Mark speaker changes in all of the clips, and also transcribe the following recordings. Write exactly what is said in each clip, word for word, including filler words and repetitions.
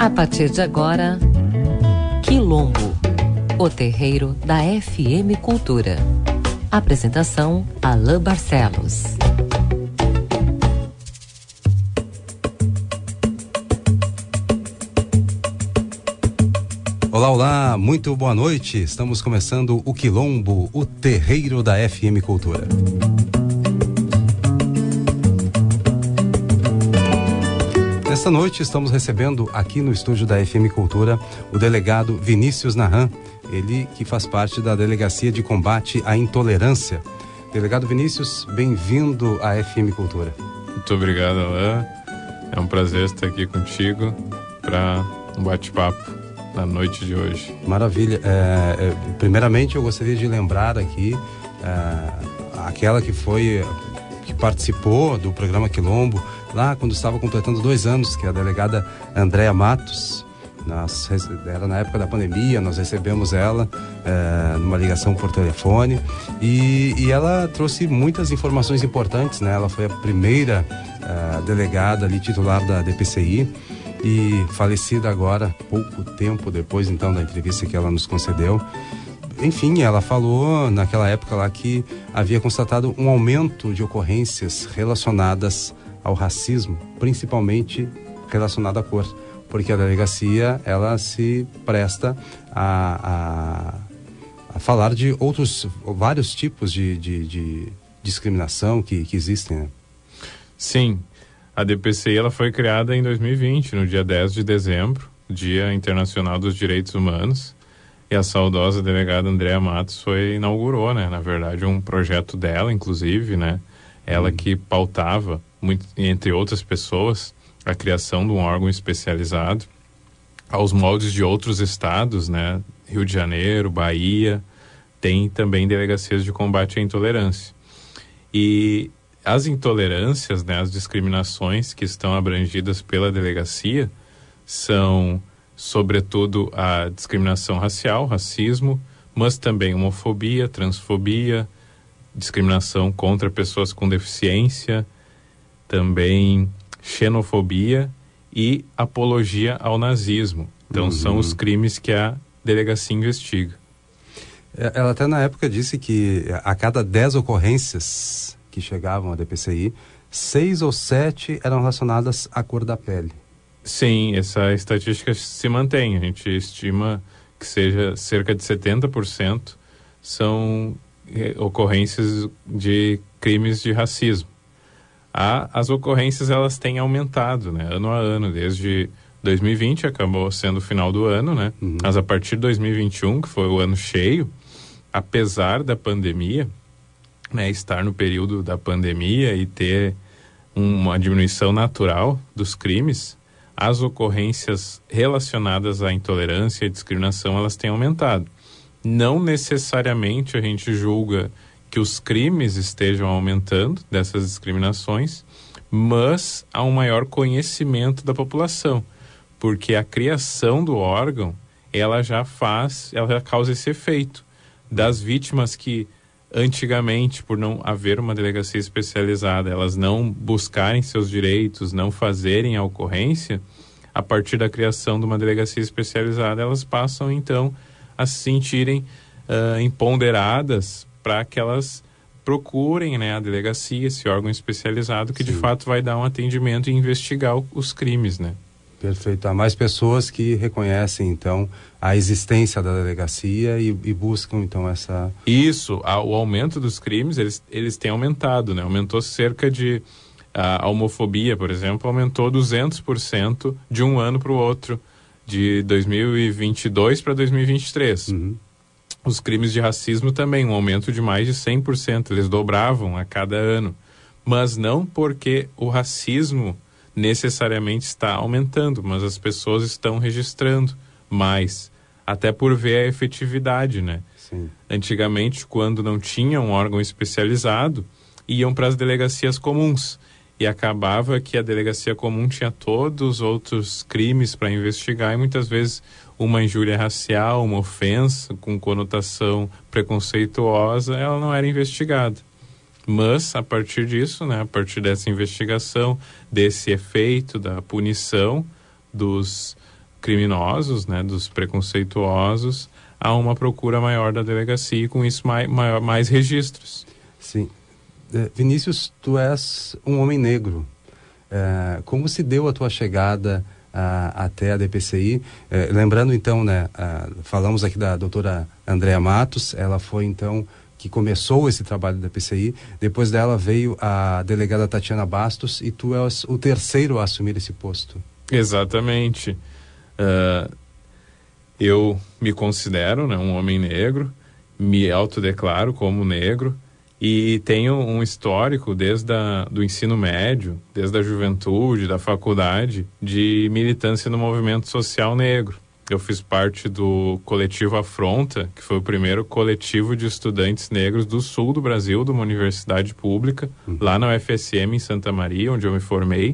Speaker 1: A partir de agora, Quilombo, o terreiro da F M Cultura. Apresentação, Alain Barcelos.
Speaker 2: Olá, olá, muito boa noite. Estamos começando o Quilombo, o terreiro da F M Cultura. Nesta noite estamos recebendo aqui no estúdio da F M Cultura o delegado Vinícius Nahan, ele que faz parte da Delegacia de Combate à Intolerância. Delegado Vinícius, bem-vindo à F M Cultura.
Speaker 3: Muito obrigado, Alain. É um prazer estar aqui contigo para um bate-papo na noite de hoje.
Speaker 2: Maravilha. É, é, primeiramente eu gostaria de lembrar aqui é, aquela que foi, que participou do programa Quilombo, lá quando estava completando dois anos, que é a delegada Andréa Matos. Nós, era na época da pandemia, nós recebemos ela é, numa ligação por telefone e, e ela trouxe muitas informações importantes, né? Ela foi a primeira é, delegada ali titular da D P C I e falecida agora, pouco tempo depois então da entrevista que ela nos concedeu. Enfim, ela falou naquela época lá que havia constatado um aumento de ocorrências relacionadas ao racismo, principalmente relacionado à cor, porque a delegacia ela se presta a, a, a falar de outros, vários tipos de, de, de discriminação que, que existem, né?
Speaker 3: Sim, a D P C I ela foi criada em dois mil e vinte, no dia dez de dezembro, Dia Internacional dos Direitos Humanos, e a saudosa delegada Andréa Matos foi, inaugurou, né, na verdade, um projeto dela, inclusive, né, ela hum. que pautava, muito, entre outras pessoas, a criação de um órgão especializado aos moldes de outros estados, né? Rio de Janeiro, Bahia, tem também delegacias de combate à intolerância. E as intolerâncias, né, as discriminações que estão abrangidas pela delegacia são, sobretudo, a discriminação racial, racismo, mas também homofobia, transfobia, discriminação contra pessoas com deficiência, também xenofobia e apologia ao nazismo. Então, uhum. são os crimes que a delegacia investiga.
Speaker 2: Ela até na época disse que a cada dez ocorrências que chegavam à D P C I, seis ou sete eram relacionadas à cor da pele.
Speaker 3: Sim, essa estatística se mantém. A gente estima que seja cerca de setenta por cento são ocorrências de crimes de racismo. A, as ocorrências elas têm aumentado, né, ano a ano, desde dois mil e vinte, acabou sendo o final do ano, né, uhum. mas a partir de dois mil e vinte e um, que foi o ano cheio, apesar da pandemia, né, estar no período da pandemia e ter uma diminuição natural dos crimes, as ocorrências relacionadas à intolerância e discriminação, elas têm aumentado. Não necessariamente a gente julga que os crimes estejam aumentando dessas discriminações, mas há um maior conhecimento da população, porque a criação do órgão, ela já faz, ela já causa esse efeito das vítimas que antigamente, por não haver uma delegacia especializada, elas não buscarem seus direitos, não fazerem a ocorrência, a partir da criação de uma delegacia especializada, elas passam então a se sentirem uh, empoderadas para que elas procurem, né, a delegacia, esse órgão especializado que Sim. de fato vai dar um atendimento e investigar o, os crimes, né?
Speaker 2: Perfeito. Há mais pessoas que reconhecem então a existência da delegacia e, e buscam então essa...
Speaker 3: Isso, a, o aumento dos crimes, eles, eles têm aumentado, né? Aumentou cerca de... A, a homofobia, por exemplo, aumentou duzentos por cento de um ano para o outro, de dois mil e vinte e dois para dois mil e vinte e três. Uhum. Os crimes de racismo também, um aumento de mais de cem por cento, eles dobravam a cada ano. Mas não porque o racismo necessariamente está aumentando, mas as pessoas estão registrando mais, até por ver a efetividade, né?
Speaker 2: Sim.
Speaker 3: Antigamente, quando não tinha um órgão especializado, iam para as delegacias comuns e acabava que a delegacia comum tinha todos os outros crimes para investigar e muitas vezes uma injúria racial, uma ofensa com conotação preconceituosa, ela não era investigada. Mas, a partir disso, né, a partir dessa investigação, desse efeito da punição dos criminosos, né, dos preconceituosos, há uma procura maior da delegacia e com isso mais, maior, mais registros.
Speaker 2: Sim. É, Vinícius, tu és um homem negro. É, como se deu a tua chegada a, até a D P C I? É, lembrando então, né, a, falamos aqui da doutora Andréa Matos, ela foi então que começou esse trabalho da D P C I, depois dela veio a delegada Tatiana Bastos e tu és o terceiro a assumir esse posto.
Speaker 3: Exatamente. Uh, eu me considero, né, um homem negro, me autodeclaro como negro e tenho um histórico desde a, do ensino médio, desde a juventude, da faculdade, de militância no movimento social negro. Eu fiz parte do coletivo Afronta, que foi o primeiro coletivo de estudantes negros do sul do Brasil, de uma universidade pública, uhum. lá na U F S M, em Santa Maria, onde eu me formei.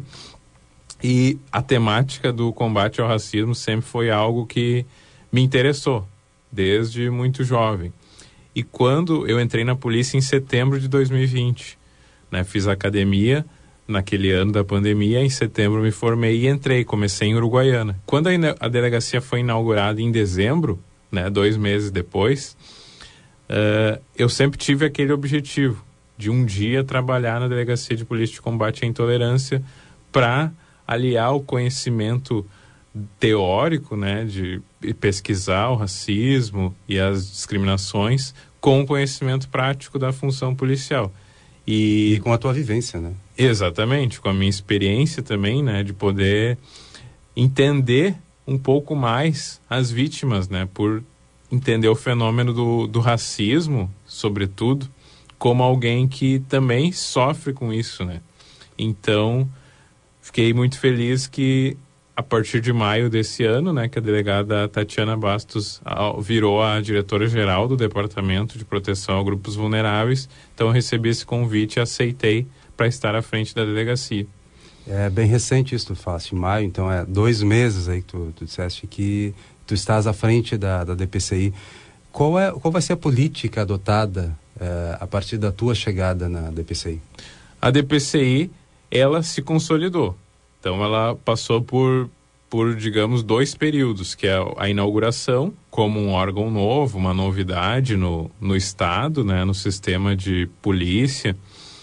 Speaker 3: E a temática do combate ao racismo sempre foi algo que me interessou, desde muito jovem. E quando eu entrei na polícia em setembro de dois mil e vinte, né, fiz academia naquele ano da pandemia, em setembro me formei e entrei, comecei em Uruguaiana. Quando a, a delegacia foi inaugurada em dezembro, né, dois meses depois, uh, eu sempre tive aquele objetivo de um dia trabalhar na Delegacia de Polícia de Combate à Intolerância para aliar o conhecimento teórico, né, de pesquisar o racismo e as discriminações com o conhecimento prático da função policial. E,
Speaker 2: e com a tua vivência, né?
Speaker 3: Exatamente, com a minha experiência também, né, de poder entender um pouco mais as vítimas, né, por entender o fenômeno do, do racismo, sobretudo, como alguém que também sofre com isso, né. Então, fiquei muito feliz que a partir de maio desse ano, né, que a delegada Tatiana Bastos virou a diretora-geral do Departamento de Proteção a Grupos Vulneráveis. Então eu recebi esse convite e aceitei para estar à frente da delegacia.
Speaker 2: É bem recente isso, tu falaste em maio, então é dois meses aí que tu, tu disseste que tu estás à frente da, da D P C I. Qual, é, qual vai ser a política adotada é, a partir da tua chegada na D P C I?
Speaker 3: A D P C I, ela se consolidou. Então, ela passou por, por, digamos, dois períodos, que é a inauguração como um órgão novo, uma novidade no, no Estado, né, no sistema de polícia.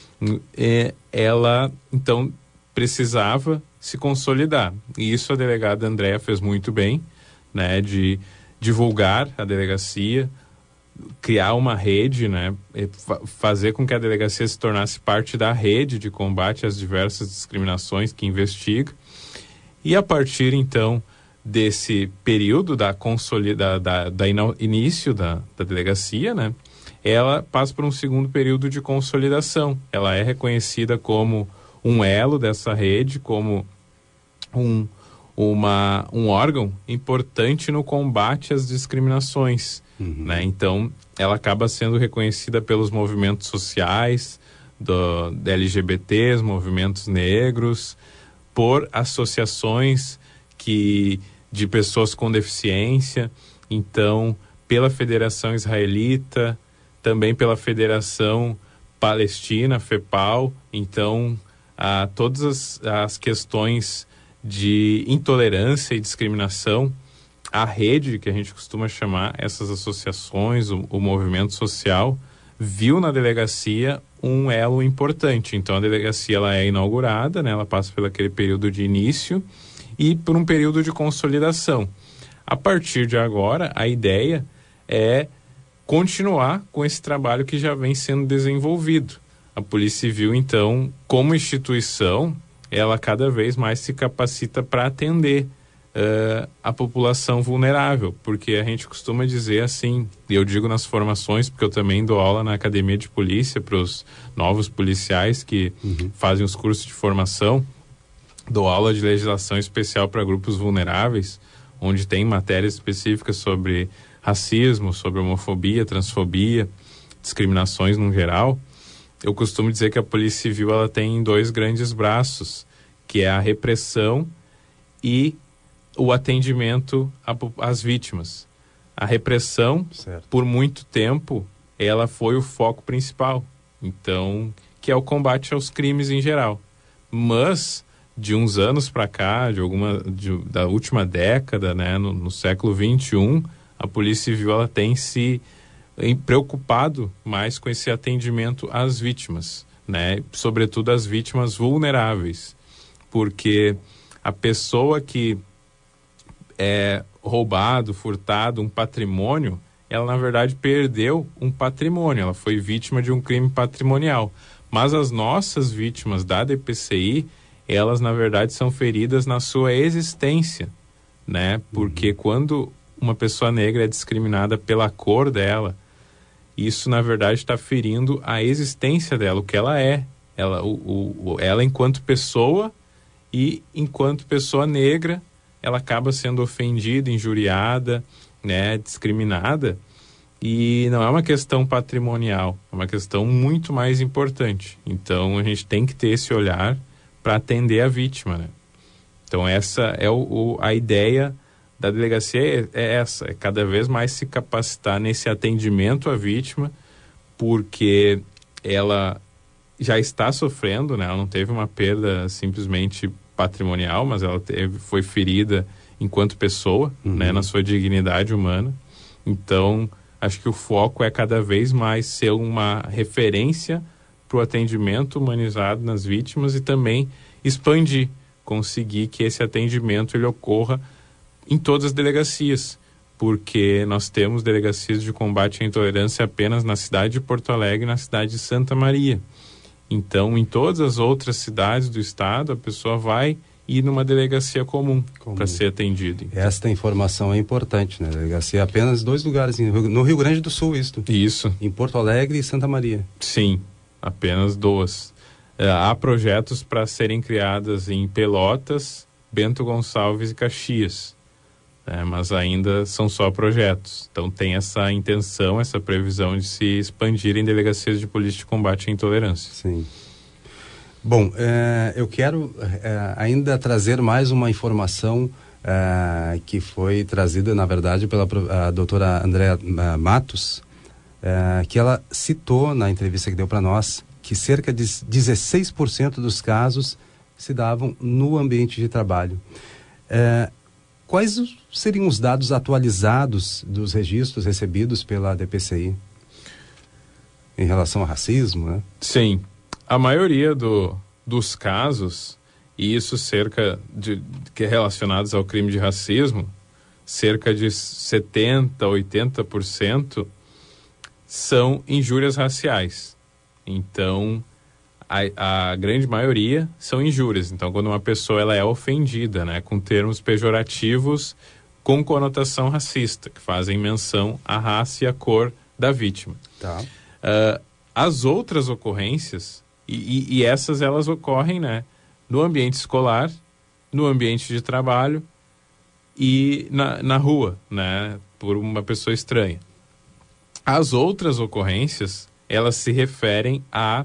Speaker 3: E ela, então, precisava se consolidar. E isso a delegada Andréa fez muito bem, né, de divulgar a delegacia, criar uma rede, né, fazer com que a delegacia se tornasse parte da rede de combate às diversas discriminações que investiga. E a partir, então, desse período da consolida, da, da ino, início da, da delegacia, né, ela passa por um segundo período de consolidação. Ela é reconhecida como um elo dessa rede, como um, uma, um órgão importante no combate às discriminações. Uhum. Né? Então, ela acaba sendo reconhecida pelos movimentos sociais, do, da L G B T, movimentos negros, por associações que, de pessoas com deficiência, então, pela Federação Israelita, também pela Federação Palestina, FEPAL. Então, a, todas as, as questões de intolerância e discriminação, a rede, que a gente costuma chamar essas associações, o, o movimento social, viu na delegacia um elo importante. Então, a delegacia ela é inaugurada, né? Ela passa por aquele período de início e por um período de consolidação. A partir de agora, a ideia é continuar com esse trabalho que já vem sendo desenvolvido. A Polícia Civil, então, como instituição, ela cada vez mais se capacita para atender Uh, a população vulnerável, porque a gente costuma dizer assim, e eu digo nas formações, porque eu também dou aula na academia de polícia para os novos policiais que uhum. fazem os cursos de formação, dou aula de legislação especial para grupos vulneráveis, onde tem matérias específicas sobre racismo, sobre homofobia, transfobia, discriminações no geral. Eu costumo dizer que a Polícia Civil ela tem dois grandes braços, que é a repressão e o atendimento às vítimas. A repressão, certo, por muito tempo, ela foi o foco principal. Então, que é o combate aos crimes em geral. Mas, de uns anos para cá, de alguma de, da última década, né, no, no século vinte e um, a Polícia Civil ela tem se em, preocupado mais com esse atendimento às vítimas, né, sobretudo as vítimas vulneráveis, porque a pessoa que é roubado, furtado um patrimônio, ela na verdade perdeu um patrimônio, ela foi vítima de um crime patrimonial. Mas as nossas vítimas da D P C I, elas na verdade são feridas na sua existência, né? Porque uhum. quando uma pessoa negra é discriminada pela cor dela, isso na verdade está ferindo a existência dela, o que ela é, ela, o, o, ela enquanto pessoa e enquanto pessoa negra, ela acaba sendo ofendida, injuriada, né, discriminada, e não é uma questão patrimonial, é uma questão muito mais importante. Então a gente tem que ter esse olhar para atender a vítima, né? Então essa é o, o, a ideia da delegacia, é, é essa, é cada vez mais se capacitar nesse atendimento à vítima, porque ela já está sofrendo, né? Ela não teve uma perda simplesmente patrimonial, mas ela teve, foi ferida enquanto pessoa, uhum. né, na sua dignidade humana. Então, acho que o foco é cada vez mais ser uma referência para o atendimento humanizado nas vítimas e também expandir, conseguir que esse atendimento ele ocorra em todas as delegacias, porque nós temos delegacias de combate à intolerância apenas na cidade de Porto Alegre e na cidade de Santa Maria. Então, em todas as outras cidades do estado, a pessoa vai ir numa delegacia comum, comum. para ser atendido. Então.
Speaker 2: Esta informação é importante, né? Delegacia apenas dois lugares, no Rio Grande do Sul, isto.
Speaker 3: Isso.
Speaker 2: Em Porto Alegre e Santa Maria.
Speaker 3: Sim, apenas duas. Uh, há projetos para serem criadas em Pelotas, Bento Gonçalves e Caxias. É, mas ainda são só projetos. Então tem essa intenção, essa previsão de se expandir em delegacias de polícia de combate à intolerância.
Speaker 2: Sim. Bom, é, eu quero é, ainda trazer mais uma informação é, que foi trazida, na verdade, pela a doutora Andréa Matos, é, que ela citou na entrevista que deu para nós, que cerca de dezesseis por cento dos casos se davam no ambiente de trabalho. É, Quais seriam os dados atualizados dos registros recebidos pela D P C I em relação ao racismo, né?
Speaker 3: Sim, a maioria do, dos casos, e isso cerca de que relacionados ao crime de racismo, cerca de setenta, oitenta por cento são injúrias raciais. Então, A, a grande maioria são injúrias. Então, quando uma pessoa ela é ofendida, né, com termos pejorativos com conotação racista, que fazem menção à raça e à cor da vítima.
Speaker 2: Tá.
Speaker 3: Uh, as outras ocorrências, e, e, e essas elas ocorrem, né, no ambiente escolar, no ambiente de trabalho e na, na rua, né, por uma pessoa estranha. As outras ocorrências, elas se referem a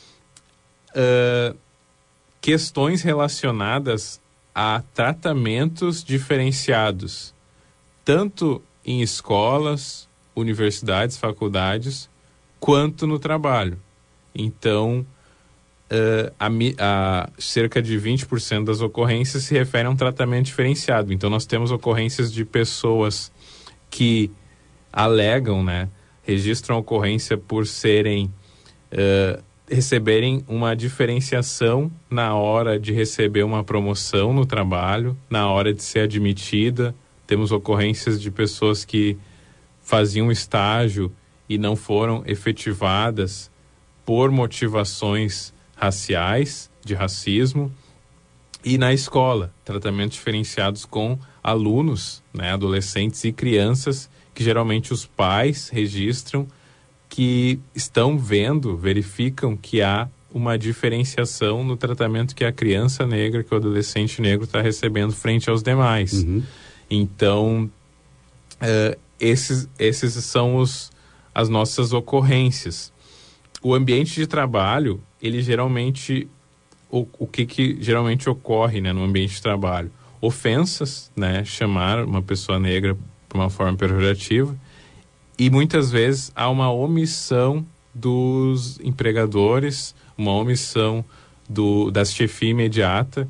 Speaker 3: Uh, questões relacionadas a tratamentos diferenciados, tanto em escolas, universidades, faculdades, quanto no trabalho. Então, uh, a, a cerca de vinte por cento das ocorrências se referem a um tratamento diferenciado. Então, nós temos ocorrências de pessoas que alegam, né, registram a ocorrência por serem... Uh, receberem uma diferenciação na hora de receber uma promoção no trabalho, na hora de ser admitida. Temos ocorrências de pessoas que faziam estágio e não foram efetivadas por motivações raciais, de racismo. E na escola, tratamentos diferenciados com alunos, né, adolescentes e crianças, que geralmente os pais registram que estão vendo, verificam que há uma diferenciação no tratamento que a criança negra, que o adolescente negro está recebendo frente aos demais. Uhum. Então, uh, esses, esses são os, as nossas ocorrências. O ambiente de trabalho, ele geralmente, o, o que, que geralmente ocorre, né, no ambiente de trabalho? Ofensas, né, chamar uma pessoa negra de uma forma pejorativa. E muitas vezes há uma omissão dos empregadores, uma omissão do, da chefia imediata,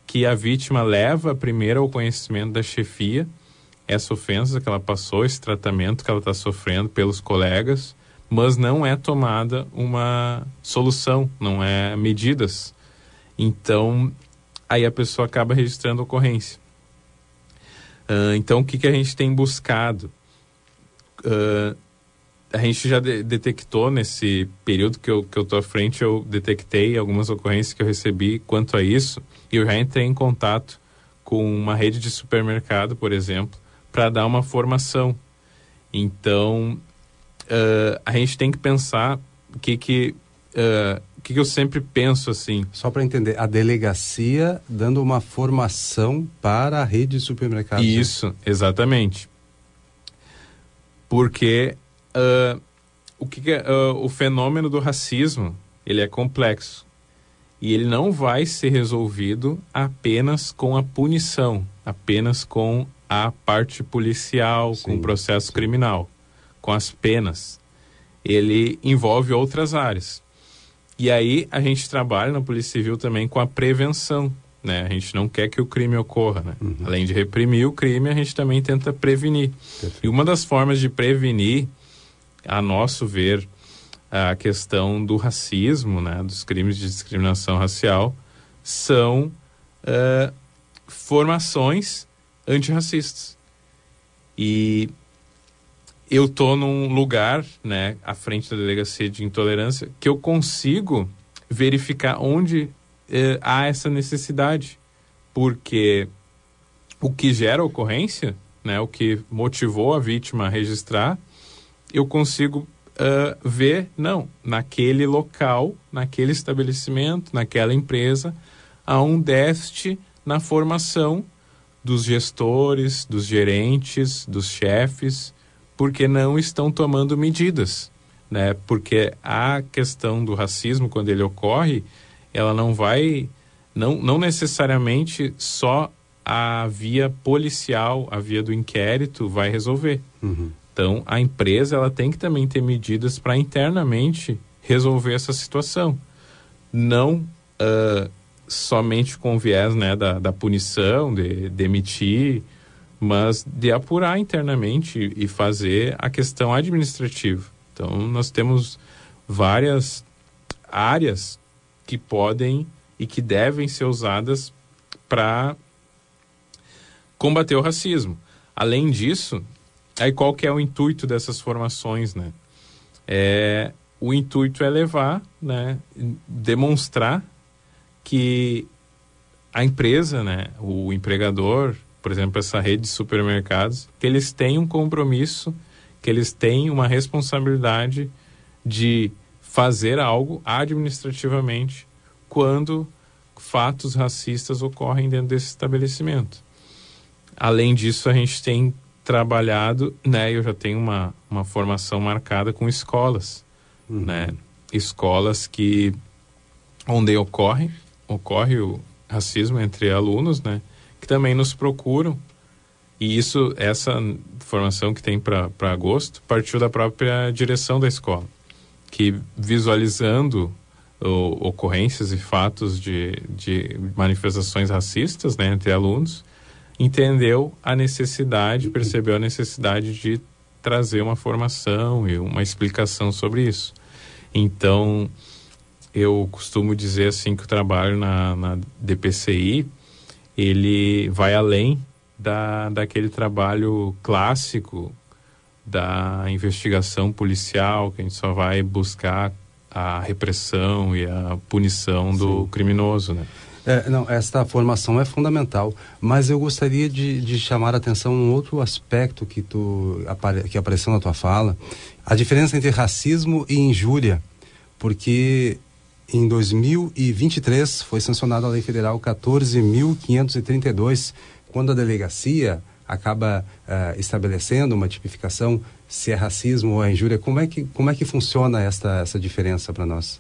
Speaker 3: que a vítima leva primeiro ao conhecimento da chefia essa ofensa que ela passou, esse tratamento que ela está sofrendo pelos colegas, mas não é tomada uma solução, não é medidas. Então, aí a pessoa acaba registrando a ocorrência. Uh, então, o que, que a gente tem buscado? Uh, a gente já de- detectou nesse período que eu que eu tô à frente, eu detectei algumas ocorrências que eu recebi quanto a isso, e eu já entrei em contato com uma rede de supermercado, por exemplo, para dar uma formação. Então, uh, a gente tem que pensar o que que, uh, que que eu sempre penso assim.
Speaker 2: Só para entender, a delegacia dando uma formação para a rede de supermercados.
Speaker 3: Isso, exatamente. Porque uh, o, que que é, uh, o fenômeno do racismo, ele é complexo. E ele não vai ser resolvido apenas com a punição, apenas com a parte policial,
Speaker 2: Sim,
Speaker 3: com o processo
Speaker 2: sim.
Speaker 3: criminal, com as penas. Ele envolve outras áreas. E aí a gente trabalha na Polícia Civil também com a prevenção, né? A gente não quer que o crime ocorra, né?
Speaker 2: Uhum.
Speaker 3: Além de reprimir o crime, a gente também tenta prevenir.
Speaker 2: Perfeito.
Speaker 3: E uma das formas de prevenir, a nosso ver, a questão do racismo, né, dos crimes de discriminação racial, são uh, formações antirracistas. E eu estou num lugar, né, à frente da Delegacia de Intolerância, que eu consigo verificar onde uh, há essa necessidade. Porque o que gera a ocorrência, né, o que motivou a vítima a registrar, eu consigo Uh, ver, não, naquele local, naquele estabelecimento, naquela empresa, há um déficit na formação dos gestores, dos gerentes, dos chefes, porque não estão tomando medidas, né? Porque a questão do racismo, quando ele ocorre, ela não vai, não, não necessariamente só a via policial, a via do inquérito vai resolver.
Speaker 2: Uhum.
Speaker 3: Então, a empresa ela tem que também ter medidas para internamente resolver essa situação. Não uh, somente com viés, né, da, da punição, de demitir, mas de apurar internamente e fazer a questão administrativa. Então, nós temos várias áreas que podem e que devem ser usadas para combater o racismo. Além disso, aí qual que é o intuito dessas formações, né? É, o intuito é levar, né, demonstrar que a empresa, né, o empregador, por exemplo, essa rede de supermercados, que eles têm um compromisso, que eles têm uma responsabilidade de fazer algo administrativamente quando fatos racistas ocorrem dentro desse estabelecimento. Além disso, a gente tem trabalhado, né, eu já tenho uma, uma formação marcada com escolas, uhum. né, escolas que, onde ocorre, ocorre o racismo entre alunos, né, que também nos procuram, e isso, essa formação que tem para agosto, partiu da própria direção da escola, que visualizando o, ocorrências e fatos de, de manifestações racistas, né, entre alunos, entendeu a necessidade, percebeu a necessidade de trazer uma formação e uma explicação sobre isso. Então, eu costumo dizer assim que o trabalho na, na D P C I, ele vai além da, daquele trabalho clássico da investigação policial, que a gente só vai buscar a repressão e a punição do Sim. criminoso, né?
Speaker 2: É, não, esta formação é fundamental, mas eu gostaria de, de chamar a atenção um outro aspecto que, tu, apare, que apareceu na tua fala, a diferença entre racismo e injúria, porque em dois mil e vinte e três foi sancionada a Lei Federal quatorze mil quinhentos e trinta e dois, quando a delegacia acaba uh, estabelecendo uma tipificação se é racismo ou é injúria. Como é que, como é que funciona esta, essa diferença para nós?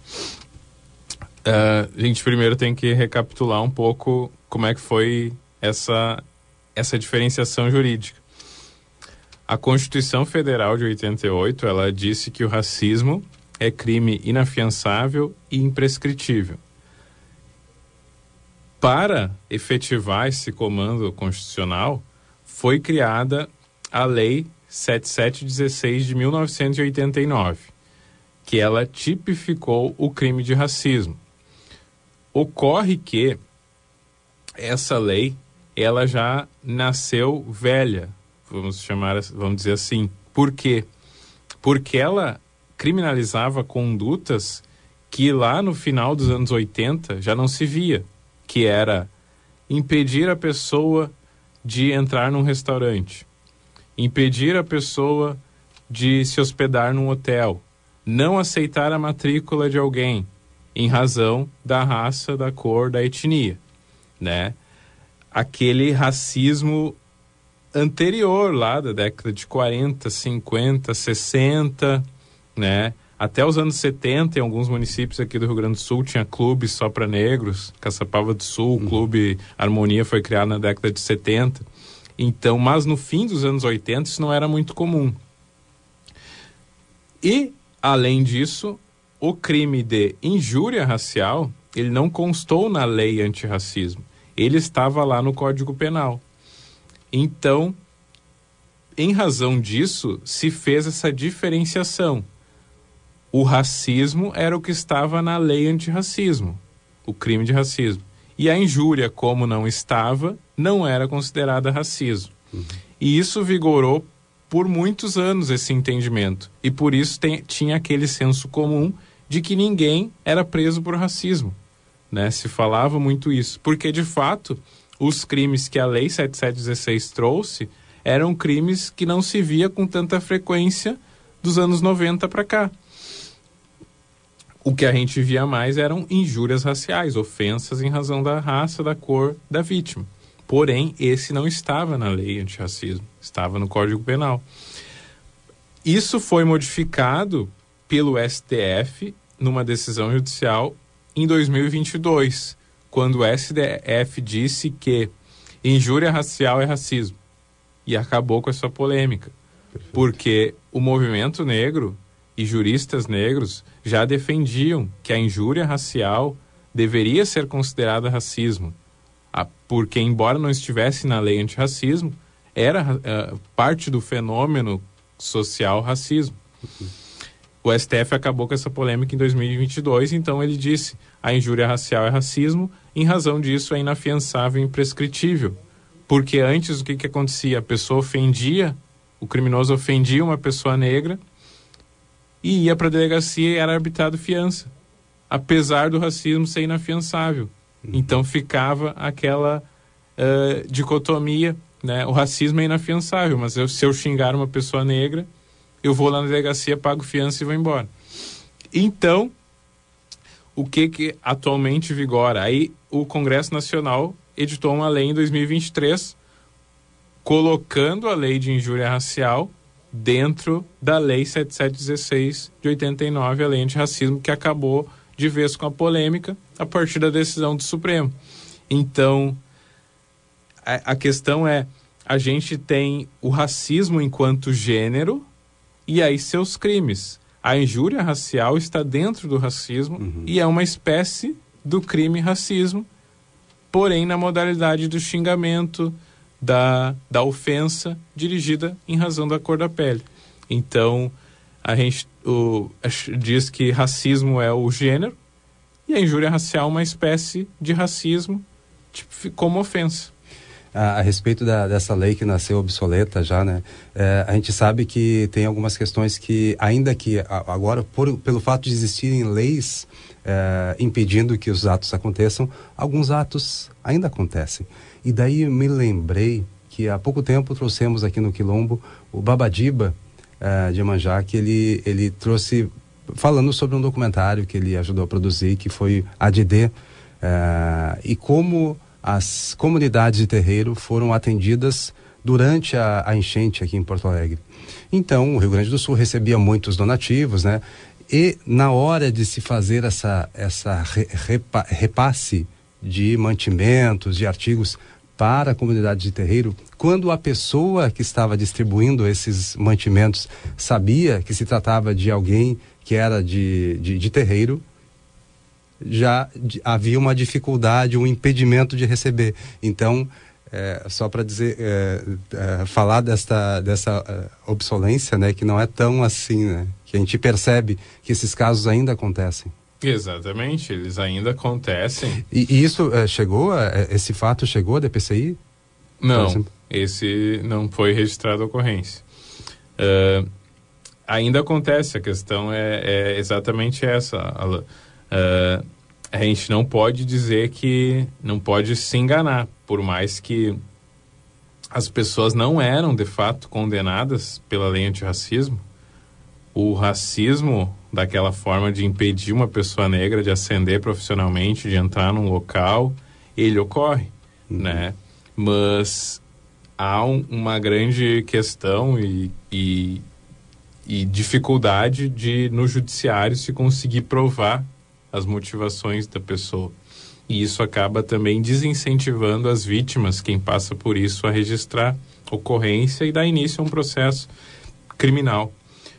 Speaker 3: Uh, a gente primeiro tem que recapitular um pouco como é que foi essa, essa diferenciação jurídica. A Constituição Federal de oitenta e oito, ela disse que o racismo é crime inafiançável e imprescritível. Para efetivar esse comando constitucional, foi criada a Lei setenta e sete dezesseis de mil novecentos e oitenta e nove, que ela tipificou o crime de racismo. Ocorre que essa lei, ela já nasceu velha, vamos chamar, vamos dizer assim. Por quê? Porque ela criminalizava condutas que lá no final dos anos oitenta já não se via, que era impedir a pessoa de entrar num restaurante, impedir a pessoa de se hospedar num hotel, não aceitar a matrícula de alguém em razão da raça, da cor, da etnia, né? Aquele racismo anterior lá da década de quarenta, cinquenta, sessenta, né? Até os anos setenta, em alguns municípios aqui do Rio Grande do Sul, tinha clubes só para negros. Caçapava do Sul, o Clube Harmonia foi criado na década de setenta. Então, mas no fim dos anos oitenta, isso não era muito comum. E, além disso, o crime de injúria racial, ele não constou na lei antirracismo. Ele estava lá no Código Penal. Então, em razão disso, se fez essa diferenciação. O racismo era o que estava na lei antirracismo, o crime de racismo. E a injúria, como não estava, não era considerada racismo. Uhum. E isso vigorou por muitos anos, esse entendimento. E por isso tem, tinha aquele senso comum de que ninguém era preso por racismo, né? Se falava muito isso. Porque, de fato, os crimes que a Lei setenta e sete dezesseis trouxe eram crimes que não se via com tanta frequência dos anos noventa para cá. O que a gente via mais eram injúrias raciais, ofensas em razão da raça, da cor da vítima. Porém, esse não estava na lei antirracismo, estava no Código Penal. Isso foi modificado pelo S T F numa decisão judicial em dois mil e vinte e dois, quando o S T F disse que injúria racial é racismo. E acabou com essa polêmica. Perfeito. Porque o movimento negro e juristas negros já defendiam que a injúria racial deveria ser considerada racismo, porque, embora não estivesse na lei antirracismo, era uh, parte do fenômeno social racismo. Uhum. O S T F acabou com essa polêmica em dois mil e vinte e dois, então ele disse: a injúria racial é racismo, em razão disso é inafiançável e imprescritível. Porque antes o que, que acontecia? A pessoa ofendia, o criminoso ofendia uma pessoa negra e ia para a delegacia e era arbitrado fiança, apesar do racismo ser inafiançável. Uhum. Então ficava aquela uh, dicotomia, né? O racismo é inafiançável, mas eu, se eu xingar uma pessoa negra, eu vou lá na delegacia, pago fiança e vou embora. Então, o que, que atualmente vigora? Aí o Congresso Nacional editou uma lei em dois mil e vinte e três, colocando a lei de injúria racial dentro da Lei setenta e sete dezesseis de oitenta e nove, a lei antirracismo, que acabou de vez com a polêmica a partir da decisão do Supremo. Então, a, a questão é, a gente tem o racismo enquanto gênero e aí seus crimes. A injúria racial está dentro do racismo, uhum, e é uma espécie do crime racismo, porém na modalidade do xingamento, da, da ofensa dirigida em razão da cor da pele. Então, a gente o, diz que racismo é o gênero e a injúria racial é uma espécie de racismo tipo, como ofensa.
Speaker 2: A, a respeito da, dessa lei que nasceu obsoleta já, né? É, a gente sabe que tem algumas questões que, ainda que agora, por, pelo fato de existirem leis é, impedindo que os atos aconteçam, alguns atos ainda acontecem. E daí eu me lembrei que há pouco tempo trouxemos aqui no Quilombo o Babadiba uh, de Iemanjá, que ele, ele trouxe, falando sobre um documentário que ele ajudou a produzir, que foi A D D, uh, e como as comunidades de terreiro foram atendidas durante a, a enchente aqui em Porto Alegre. Então, o Rio Grande do Sul recebia muitos donativos, né? E na hora de se fazer essa, essa repa, repasse de mantimentos, de artigos para a comunidade de terreiro, quando a pessoa que estava distribuindo esses mantimentos sabia que se tratava de alguém que era de, de, de terreiro, já de, havia uma dificuldade, um impedimento de receber. Então, é, só para dizer, é, é, falar desta, dessa uh, obsolência, né, que não é tão assim, né, que a gente percebe que esses casos ainda acontecem.
Speaker 3: Exatamente, eles ainda acontecem.
Speaker 2: E, e isso é, chegou, é, esse fato chegou a D P C I?
Speaker 3: Não, esse não foi registrado a ocorrência. Uh, ainda acontece, a questão é, é exatamente essa. Uh, a gente não pode dizer que, não pode se enganar, por mais que as pessoas não eram de fato condenadas pela lei antirracismo. O racismo, daquela forma de impedir uma pessoa negra de ascender profissionalmente, de entrar num local, ele ocorre, uhum. né? Mas há um, uma grande questão e, e, e dificuldade de, no judiciário, se conseguir provar as motivações da pessoa. E isso acaba também desincentivando as vítimas, quem passa por isso, a registrar ocorrência e dar início a um processo criminal.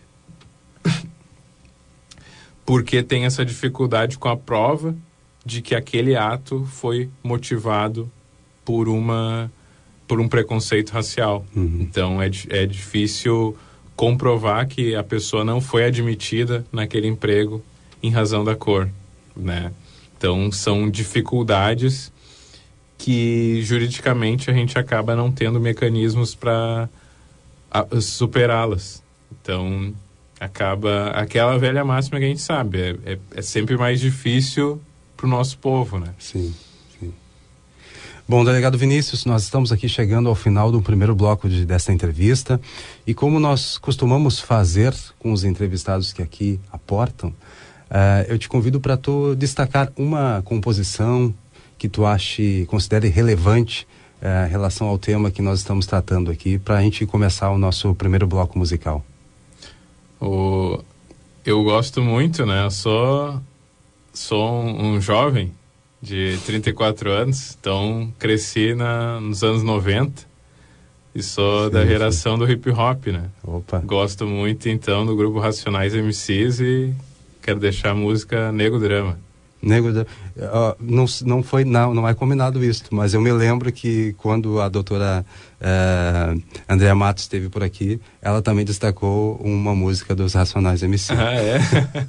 Speaker 3: Porque tem essa dificuldade com a prova de que aquele ato foi motivado por uma por um preconceito racial. Uhum. Então é, é difícil comprovar que a pessoa não foi admitida naquele emprego em razão da cor, né? Então são dificuldades que juridicamente a gente acaba não tendo mecanismos para superá-las. Então acaba aquela velha máxima que a gente sabe, é, é, é sempre mais difícil para o nosso povo, né?
Speaker 2: Sim. Bom, delegado Vinícius, nós estamos aqui chegando ao final do primeiro bloco de, dessa entrevista, e como nós costumamos fazer com os entrevistados que aqui aportam, uh, eu te convido para tu destacar uma composição que tu ache, considere relevante uh, em relação ao tema que nós estamos tratando aqui, para a gente começar o nosso primeiro bloco musical.
Speaker 3: O... Eu gosto muito, né? Eu sou, sou um, um jovem de trinta e quatro anos, então cresci na, nos anos noventa e sou sim, da geração sim. do hip hop, né?
Speaker 2: Opa.
Speaker 3: Gosto muito então do grupo Racionais M Cs e quero deixar a música Nego Drama.
Speaker 2: Nego Drama. Uh, não, não foi, não, não é combinado isso, mas eu me lembro que quando a doutora uh, Andréa Matos esteve por aqui, ela também destacou uma música dos Racionais M Cs.
Speaker 3: Ah, é?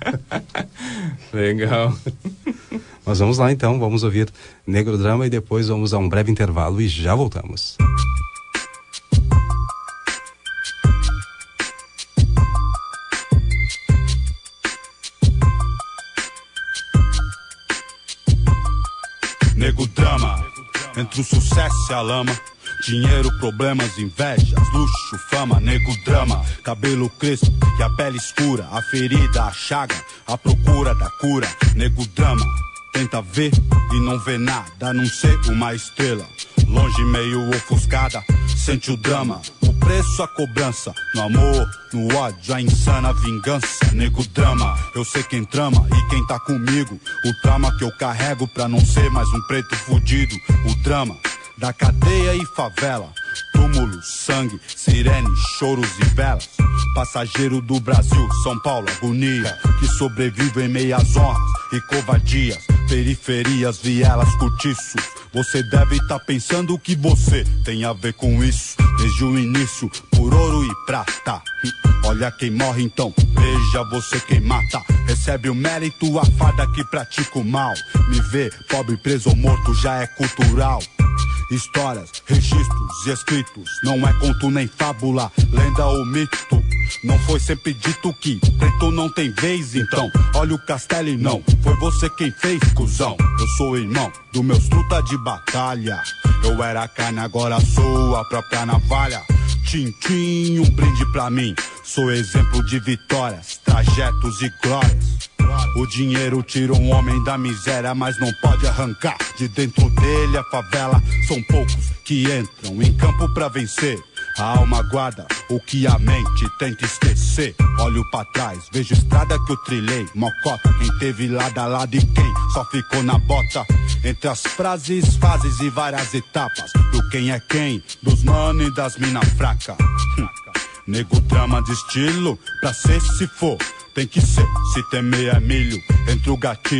Speaker 3: Legal.
Speaker 2: Mas vamos lá então, vamos ouvir Negro Drama e depois vamos a um breve intervalo e já voltamos.
Speaker 4: Nego Drama, entre o sucesso e a lama, dinheiro, problemas, invejas, luxo, fama. Nego Drama, cabelo crespo e a pele escura, a ferida, a chaga, a procura da cura. Nego Drama, tenta ver e não vê nada, a não ser uma estrela, longe meio ofuscada, sente o drama, o preço, a cobrança, no amor, no ódio, a insana vingança. Nego Drama, eu sei quem trama e quem tá comigo, o trauma que eu carrego pra não ser mais um preto fudido. O drama da cadeia e favela, túmulos, sangue, sirene, choros e velas. Passageiro do Brasil, São Paulo, agonia, que sobrevive em meias honras e covardias. Periferias, vielas, cortiços. Você deve estar tá pensando que você tem a ver com isso. Desde o início, por ouro e prata. Olha quem morre então, veja você quem mata. Recebe o mérito, a farda que pratica o mal. Me ver pobre, preso ou morto já é cultural. Histórias, registros e escritos, não é conto nem fábula, lenda ou mito. Não foi sempre dito que preto não tem vez, então olha o castelo e não foi você quem fez, cuzão. Eu sou irmão dos meus truta de batalha. Eu era carne, agora sou a própria navalha. Tchim, tchim, um brinde pra mim. Sou exemplo de vitórias, trajetos e glórias. O dinheiro tira um homem da miséria, mas não pode arrancar de dentro dele a favela. São poucos que entram em campo pra vencer. A alma guarda o que a mente tenta esquecer. Olho pra trás, vejo estrada que eu trilhei. Mocota, quem teve lado a lado e quem só ficou na bota. Entre as frases, fases e várias etapas, do quem é quem, dos mano e das mina fraca. Hum. Nego Drama de estilo, pra ser se for tem que ser, se temer é milho. Entre o gatilho e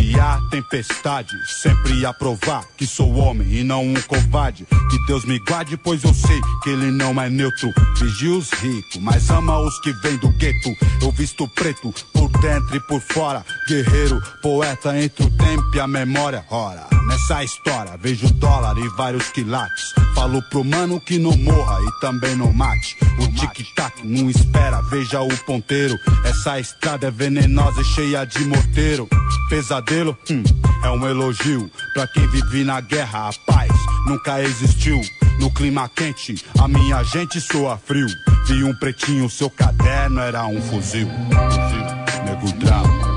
Speaker 4: e a tempestade, sempre a provar que sou homem e não um covarde. Que Deus me guarde, pois eu sei que ele não é neutro. Vigia os ricos, mas ama os que vêm do gueto. Eu visto preto por dentro e por fora, guerreiro, poeta entre o tempo e a memória. Ora, nessa história vejo dólar e vários quilates. Falo pro mano que não morra e também não mate. O tic-tac não espera, veja o ponteiro. Essa estrada é venenosa e cheia de morteiro. Pesadelo, hum, é um elogio pra quem vive na guerra. A paz nunca existiu. No clima quente, a minha gente soa frio. Vi um pretinho, seu caderno era um fuzil. Fuzil, nego drama.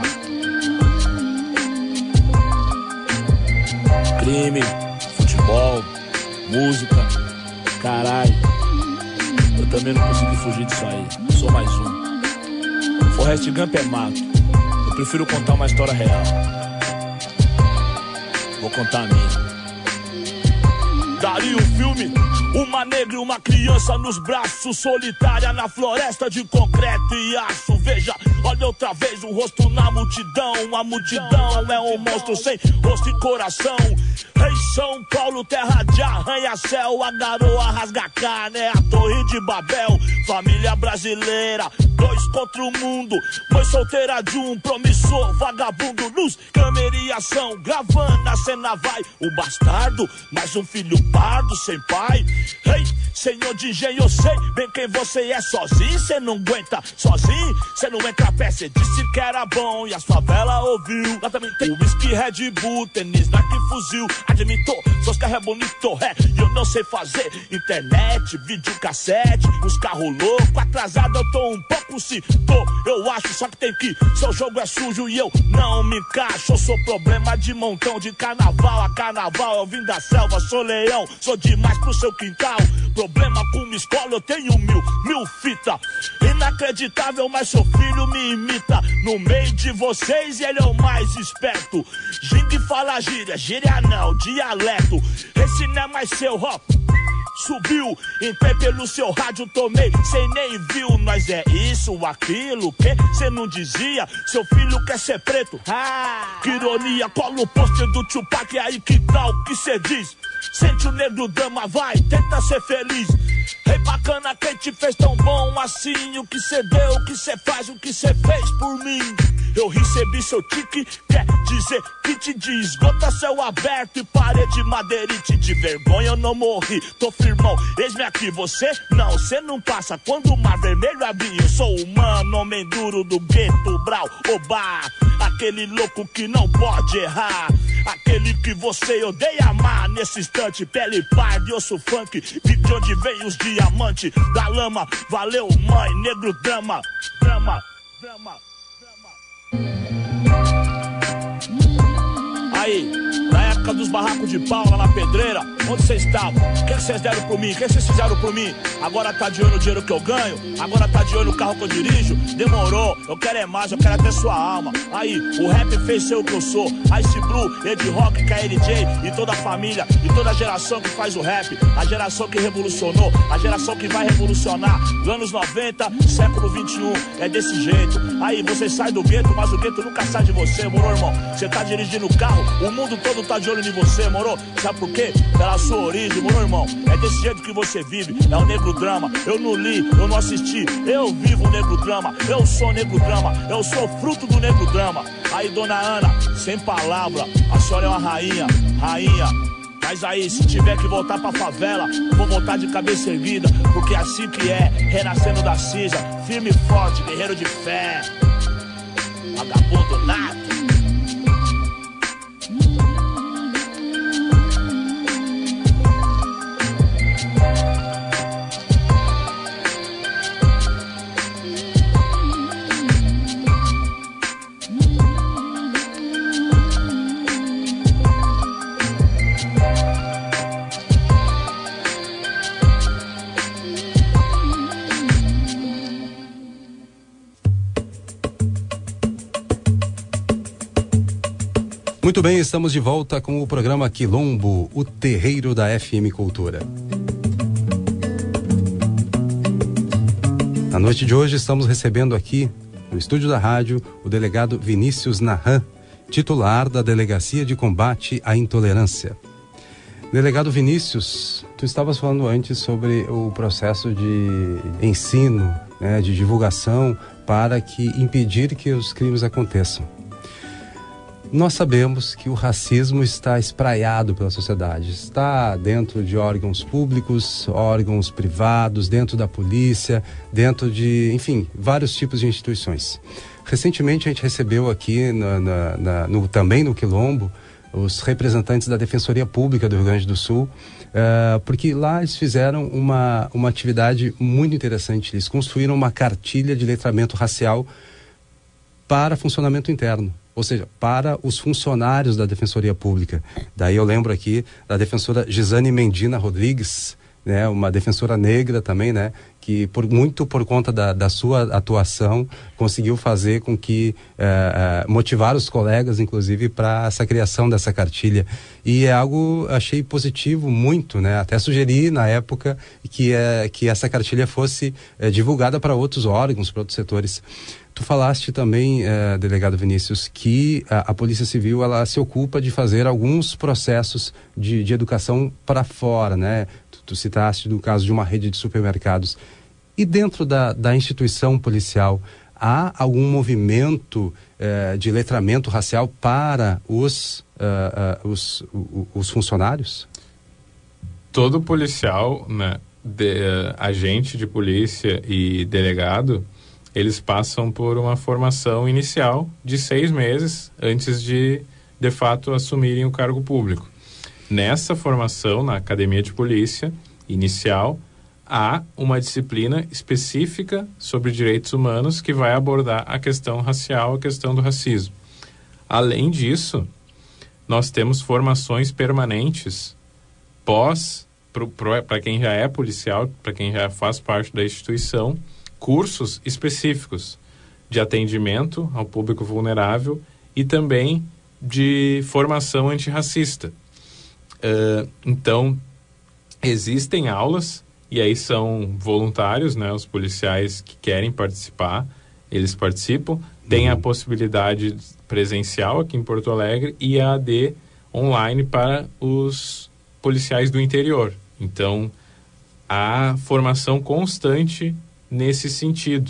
Speaker 5: Crime, futebol, música, caralho. Eu também não consegui fugir disso aí, sou mais um. Forrest Gump é mato, eu prefiro contar uma história real. Vou contar a minha. Daria um filme, uma negra e uma criança nos braços, solitária na floresta de concreto e aço. Veja, olha outra vez o rosto na multidão. A multidão é um monstro sem rosto e coração. Rei São Paulo, terra de arranha-céu. A garoa rasga carne, é a torre de Babel. Família brasileira, dois contra o mundo. Mãe solteira de um promissor vagabundo. Luz, câmera e ação, gravando a cena vai. O bastardo, mais um filho pardo sem pai. Rei, hey, senhor de engenho, eu sei bem quem você é. Sozinho cê não aguenta, sozinho cê não entra a pé. Cê disse que era bom e as favelas ouviu. Lá também tem whisky, Red Bull, tênis, Nike, fuzil. Admitou, seus carros é bonito, é. E eu não sei fazer internet, videocassete, os carros loucos. Atrasado eu tô um pouco, se tô, eu acho. Só que tem que, seu jogo é sujo e eu não me encaixo. Eu sou problema de montão, de carnaval a carnaval. Eu vim da selva, sou leão, sou demais pro seu quintal. Problema com uma escola, eu tenho mil, mil fita. Inacreditável, mas seu filho me imita. No meio de vocês ele é o mais esperto. Gingue fala gíria, gíria não, dialeto. Esse não é mais seu, ó. Subiu, entrei pelo seu rádio, tomei, cê nem viu. Nós é isso, aquilo, que cê não dizia. Seu filho quer ser preto, ah, que ironia. Cola o pôster do Tupac, aí que tal que cê diz? Sente o negro drama, vai, tenta ser feliz. Rei bacana, quem te fez tão bom assim? O que cê deu, o que cê faz, o que cê fez por mim? Eu recebi seu tique, quer dizer que te diz. Gota céu aberto e parede madeirite. De vergonha eu não morri, tô firmão, eis-me aqui. Você não, cê não passa quando o mar vermelho abrir. Eu sou humano, homem duro do gueto, brau, obá. Aquele louco que não pode errar. Aquele que você odeia amar. Nesse instante, pele parda e osso funk. Vi de onde vem os diamantes da lama. Valeu mãe, negro drama. Drama, drama, drama. Aí, na época dos barracos de pau lá na pedreira, onde vocês estavam? O que vocês deram por mim? O que vocês fizeram por mim? Agora tá de olho no dinheiro que eu ganho? Agora tá de olho no carro que eu dirijo? Demorou, eu quero é mais, eu quero até sua alma. Aí, o rap fez ser o que eu sou. Ice Blue, Ed Rock, K L J e toda a família e toda a geração que faz o rap. A geração que revolucionou, a geração que vai revolucionar. Anos noventa, século vinte e um, é desse jeito. Aí, você sai do gueto, mas o gueto nunca sai de você, moro, irmão? Você tá dirigindo o carro, o mundo todo tá de olho em você, moro? Sabe por quê? Pela sua origem, moro, irmão? É desse jeito que você vive, é o negro drama. Eu não li, eu não assisti, eu vivo o negro drama. Eu sou negro drama, eu sou fruto do negro drama. Aí, dona Ana, sem palavra, a senhora é uma rainha, rainha. Mas aí, se tiver que voltar pra favela, vou voltar de cabeça erguida, porque é assim que é, renascendo da cinza, firme e forte, guerreiro de fé. Vagabundo nato.
Speaker 2: Muito bem, estamos de volta com o programa Quilombo, o terreiro da F M Cultura. Na noite de hoje estamos recebendo aqui, no estúdio da rádio, o delegado Vinícius Nahan. titular da Delegacia de Combate à Intolerância. Delegado Vinícius, tu estavas falando antes sobre o processo de ensino, né, de divulgação para que impedir que os crimes aconteçam. Nós sabemos que o racismo está espraiado pela sociedade, está dentro de órgãos públicos, órgãos privados, dentro da polícia, dentro de, enfim, vários tipos de instituições. Recentemente a gente recebeu aqui, na, na, na, no, também no Quilombo, os representantes da Defensoria Pública do Rio Grande do Sul, uh, porque lá eles fizeram uma, uma atividade muito interessante. Eles construíram uma cartilha de letramento racial para funcionamento interno, ou seja, para os funcionários da Defensoria Pública. Daí eu lembro aqui da defensora Gisane Mendina Rodrigues, né, uma defensora negra também, né, que por, muito por conta da, da sua atuação conseguiu fazer com que eh, eh, motivar os colegas, inclusive, para essa criação dessa cartilha. E é algo, achei positivo muito, né, até sugeri na época que, eh, que essa cartilha fosse eh, divulgada para outros órgãos, para outros setores. Tu falaste também, eh, delegado Vinícius, que a, a Polícia Civil ela se ocupa de fazer alguns processos de, de educação para fora, né? Tu, tu citaste do caso de uma rede de supermercados. E dentro da, da instituição policial, há algum movimento eh, de letramento racial para os, uh, uh, os, uh, os funcionários?
Speaker 3: Todo policial, né, de, uh, agente de polícia e delegado, eles passam por uma formação inicial de seis meses antes de, de fato, assumirem o cargo público. Nessa formação, na academia de polícia inicial, há uma disciplina específica sobre direitos humanos que vai abordar a questão racial, a questão do racismo. Além disso, nós temos formações permanentes pós, para quem já é policial, para quem já faz parte da instituição, cursos específicos de atendimento ao público vulnerável e também de formação antirracista. Uh, então, existem aulas, e aí são voluntários, né, os policiais que querem participar, eles participam. Tem a possibilidade presencial aqui em Porto Alegre e a A D online para os policiais do interior. Então, há formação constante nesse sentido,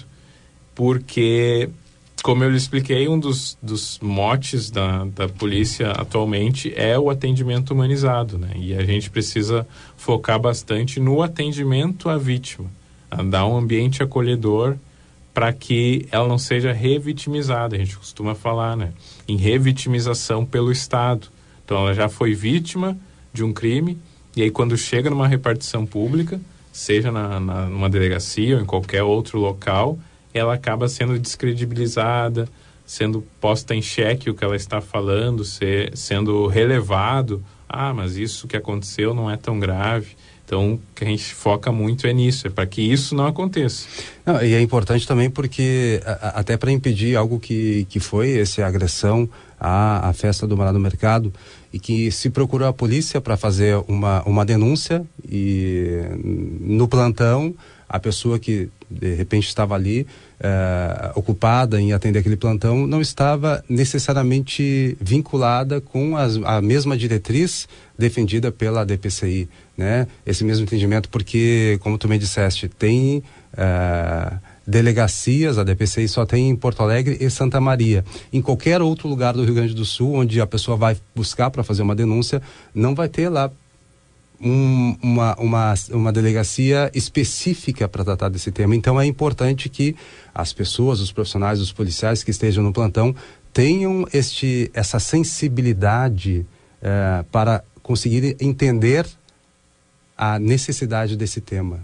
Speaker 3: porque, como eu lhe expliquei, um dos, dos motes da, da polícia atualmente é o atendimento humanizado, né? E a gente precisa focar bastante no atendimento à vítima, a dar um ambiente acolhedor para que ela não seja revitimizada. A gente costuma falar, né, em revitimização pelo Estado. Então, ela já foi vítima de um crime, e aí quando chega numa repartição pública, seja na, na, numa delegacia ou em qualquer outro local, ela acaba sendo descredibilizada, sendo posta em xeque o que ela está falando, ser, sendo relevado. Ah, mas isso que aconteceu não é tão grave. Então, o que a gente foca muito é nisso, é para que isso não aconteça.
Speaker 2: Não, e é importante também porque, a, até para impedir algo que, que foi essa agressão à, à festa do Mará do Mercado, e que se procurou a polícia para fazer uma, uma denúncia, e no plantão, a pessoa que de repente estava ali eh, ocupada em atender aquele plantão não estava necessariamente vinculada com as, a mesma diretriz defendida pela D P C I, né? Esse mesmo entendimento, porque, como tu me disseste, tem eh, delegacias, a D P C I só tem em Porto Alegre e Santa Maria. Em qualquer outro lugar do Rio Grande do Sul, onde a pessoa vai buscar para fazer uma denúncia, não vai ter lá Um, uma, uma, uma delegacia específica para tratar desse tema. Então é importante que as pessoas, os profissionais, os policiais que estejam no plantão tenham este, essa sensibilidade eh, para conseguir entender a necessidade desse tema.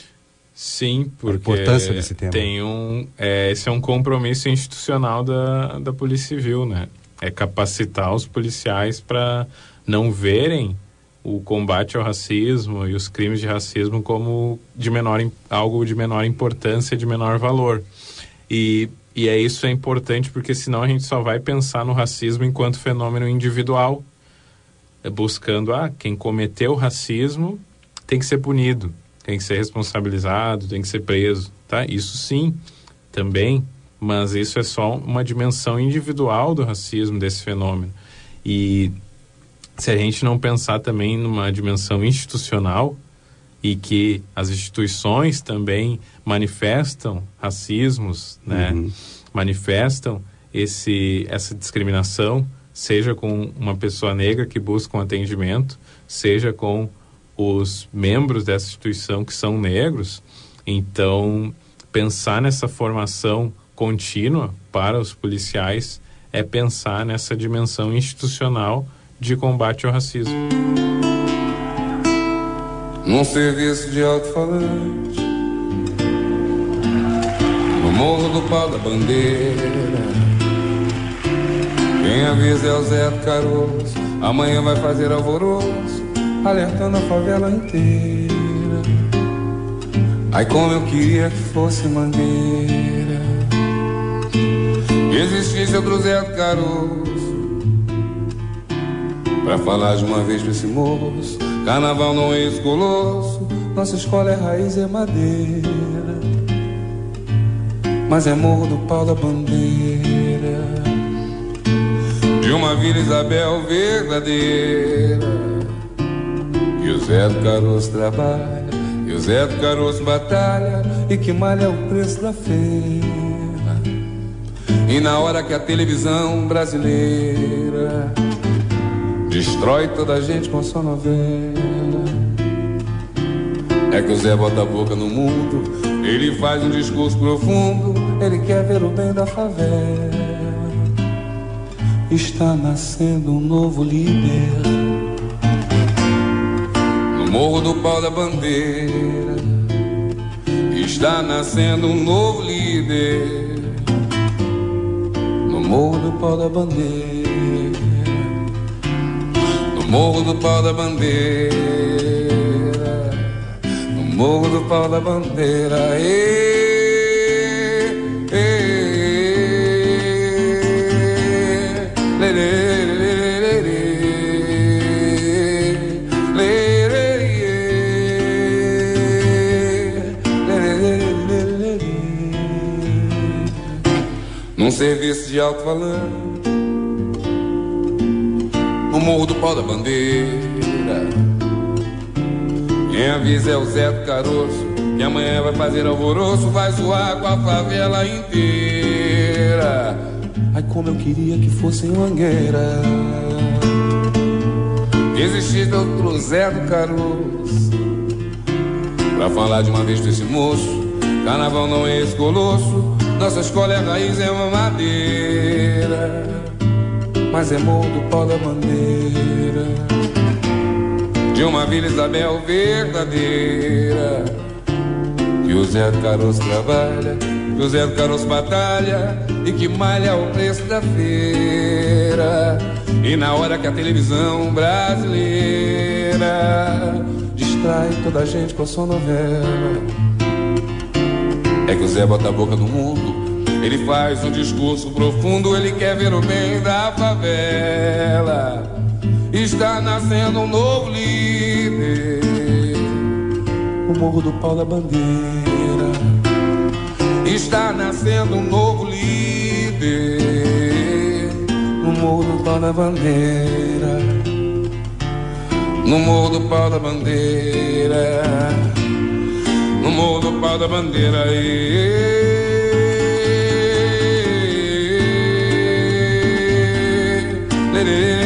Speaker 3: Sim, porque
Speaker 2: a importância desse tema.
Speaker 3: Tem um, é, esse é um compromisso institucional da, da Polícia Civil, né? É capacitar os policiais para não verem o combate ao racismo e os crimes de racismo como de menor, algo de menor importância, de menor valor. E, e é isso é importante, porque senão a gente só vai pensar no racismo enquanto fenômeno individual, buscando, ah, quem cometeu racismo tem que ser punido, tem que ser responsabilizado, tem que ser preso, tá? Isso sim, também, mas isso é só uma dimensão individual do racismo, desse fenômeno. E se a gente não pensar também numa dimensão institucional, e que as instituições também manifestam racismos, né?
Speaker 2: Uhum.
Speaker 3: Manifestam esse, essa discriminação, seja com uma pessoa negra que busca um atendimento, seja com os membros dessa instituição que são negros. Então, pensar nessa formação contínua para os policiais é pensar nessa dimensão institucional de combate ao racismo.
Speaker 6: Num serviço de alto-falante, no morro do pau da bandeira, quem avisa é o Zé do Caroço. Amanhã vai fazer alvoroço, alertando a favela inteira. Ai, como eu queria que fosse Mangueira, que existisse outro Zé do Caroço, pra falar de uma vez pra esse moço: carnaval não é esse colosso, nossa escola é raiz, é madeira, mas é morro do pau da bandeira, de uma Vila Isabel verdadeira, que o Zé do Caroço trabalha, e o Zé do Caroço batalha, e que malha é o preço da feira. E na hora que a televisão brasileira destrói toda a gente com sua novela, é que o Zé bota a boca no mundo, ele faz um discurso profundo, ele quer ver o bem da favela. Está nascendo um novo líder no morro do pau da bandeira. Está nascendo um novo líder no morro do pau da bandeira, no morro do pau da bandeira, no morro do pau da bandeira. Ê, ê, lê, lê, lê, lê, lê, lê, lê, lê. Num serviço de alto-falante, no morro do pau da bandeira, quem avisa é o Zé do Caroço, que amanhã vai fazer alvoroço, vai zoar com a favela inteira. Ai, como eu queria que fosse em Mangueira, que existisse outro Zé do Caroço, pra falar de uma vez desse moço: carnaval não é esse colosso, nossa escola é raiz, é uma madeira, mas é morro do pau da bandeira, de uma Vila Isabel verdadeira, que o Zé do Caroço trabalha, que o Zé do Caroço batalha, e que malha o preço da feira. E na hora que a televisão brasileira distrai toda a gente com a sua novela, é que o Zé bota a boca no mundo, ele faz um discurso profundo, ele quer ver o bem da favela. Está nascendo um novo líder no morro do pau da bandeira. Está nascendo um novo líder no morro do pau da bandeira, no morro do pau da bandeira, no morro do pau da bandeira. Lê, lê, lê.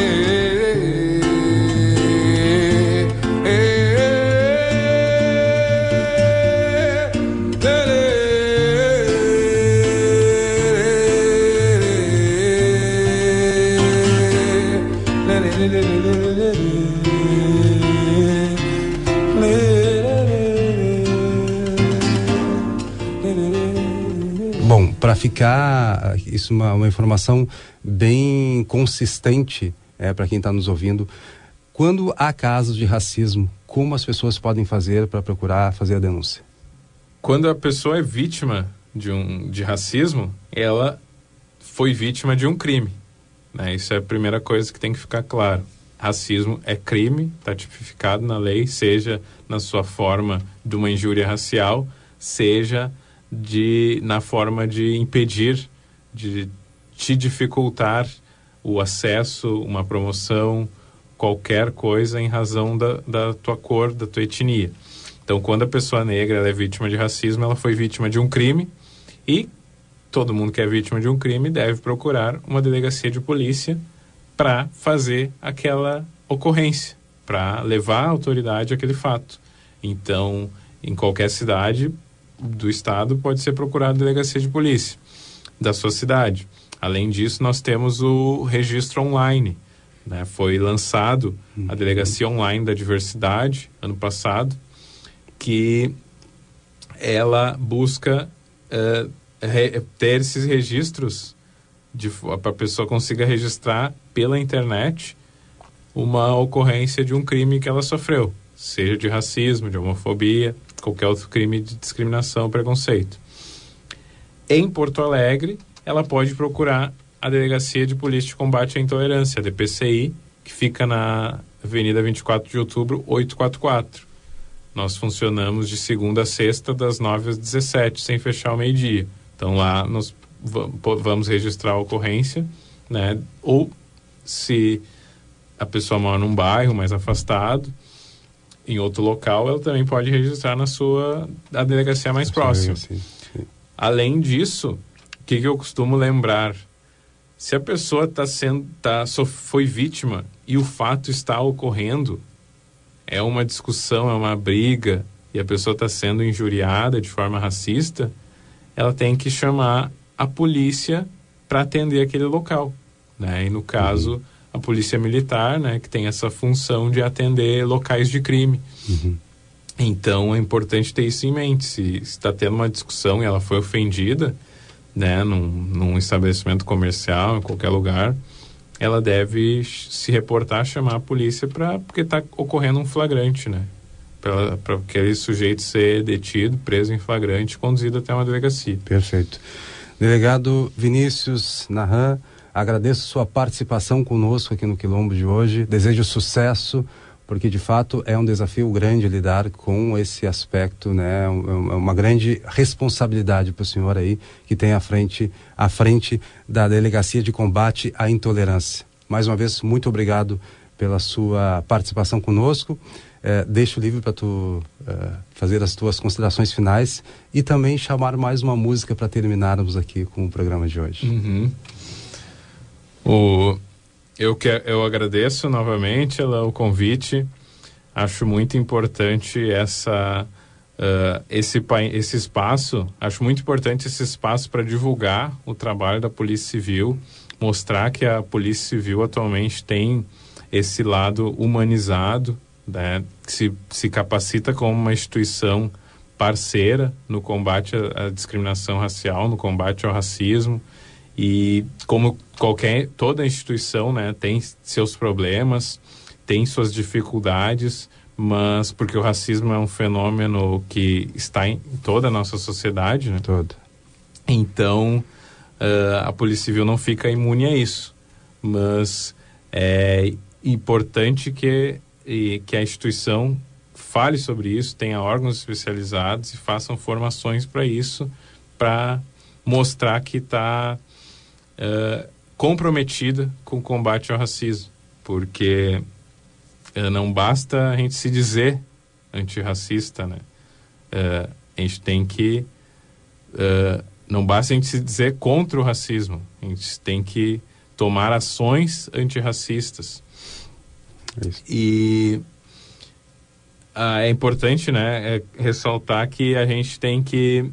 Speaker 2: Bom, para ficar isso uma, uma informação bem consistente é, para quem está nos ouvindo, quando há casos de racismo, como as pessoas podem fazer para procurar fazer a denúncia?
Speaker 3: Quando a pessoa é vítima de, um, de racismo, ela foi vítima de um crime, né? Isso é a primeira coisa que tem que ficar claro. Racismo é crime, está tipificado na lei, seja na sua forma de uma injúria racial, seja de, na forma de impedir, de te dificultar o acesso, uma promoção, qualquer coisa em razão da, da tua cor, da tua etnia. Então, quando a pessoa negra ela é vítima de racismo, ela foi vítima de um crime e todo mundo que é vítima de um crime deve procurar uma delegacia de polícia para fazer aquela ocorrência, para levar a autoridade àquele fato. Então, em qualquer cidade do estado pode ser procurada a delegacia de polícia da sua cidade. Além disso, nós temos o registro online, né? Foi lançado a Delegacia Online da Diversidade ano passado, que ela busca uh, re- ter esses registros para a pessoa consiga registrar pela internet uma ocorrência de um crime que ela sofreu, seja de racismo, de homofobia, qualquer outro crime de discriminação ou preconceito. Em Porto Alegre, ela pode procurar a Delegacia de Polícia de Combate à Intolerância, a D P C I, que fica na Avenida vinte e quatro de Outubro, oitocentos e quarenta e quatro. Nós funcionamos de segunda a sexta, das nove às dezessete, sem fechar ao meio-dia. Então, lá nós vamos registrar a ocorrência, né? Ou, se a pessoa mora num bairro mais afastado, em outro local, ela também pode registrar na sua a delegacia mais próxima. Sim, sim. Além disso, o que, que eu costumo lembrar? Se a pessoa tá sendo, tá, só foi vítima e o fato está ocorrendo, é uma discussão, é uma briga, e a pessoa está sendo injuriada de forma racista, ela tem que chamar a polícia para atender aquele local, né? E no caso, uhum. a polícia militar, né, que tem essa função de atender locais de crime. Uhum. Então, é importante ter isso em mente. Se está tendo uma discussão e ela foi ofendida, né, num, num estabelecimento comercial, em qualquer lugar, ela deve se reportar, chamar a polícia, pra, porque está ocorrendo um flagrante, né? Para aquele sujeito ser detido, preso em flagrante, conduzido até uma delegacia.
Speaker 2: Perfeito. Delegado Vinícius Nahan, agradeço sua participação conosco aqui no Quilombo de hoje. Desejo sucesso, porque de fato é um desafio grande lidar com esse aspecto, né? É uma grande responsabilidade para o senhor aí, que tem à frente, à frente da Delegacia de Combate à Intolerância. Mais uma vez, muito obrigado pela sua participação conosco. É, deixo livre para tu é, fazer as tuas considerações finais e também chamar mais uma música para terminarmos aqui com o programa de hoje.
Speaker 3: Uhum. O, eu, que, eu agradeço novamente ela, o convite. Acho muito importante essa, uh, esse, esse espaço, acho muito importante esse espaço para divulgar o trabalho da Polícia Civil, mostrar que a Polícia Civil atualmente tem esse lado humanizado, né, que se, se capacita como uma instituição parceira no combate à, à discriminação racial, no combate ao racismo, e como qualquer, toda instituição, né, tem seus problemas, tem suas dificuldades, mas porque o racismo é um fenômeno que está em toda a nossa sociedade, né?
Speaker 2: Toda.
Speaker 3: Então, uh, a Polícia Civil não fica imune a isso, mas é importante que e que a instituição fale sobre isso, tenha órgãos especializados e façam formações para isso, para mostrar que está uh, comprometida com o combate ao racismo, porque uh, não basta a gente se dizer antirracista, né? Uh, a gente tem que uh, não basta a gente se dizer contra o racismo, a gente tem que tomar ações antirracistas.
Speaker 2: Isso.
Speaker 3: E ah, é importante, né, é ressaltar que a gente tem que...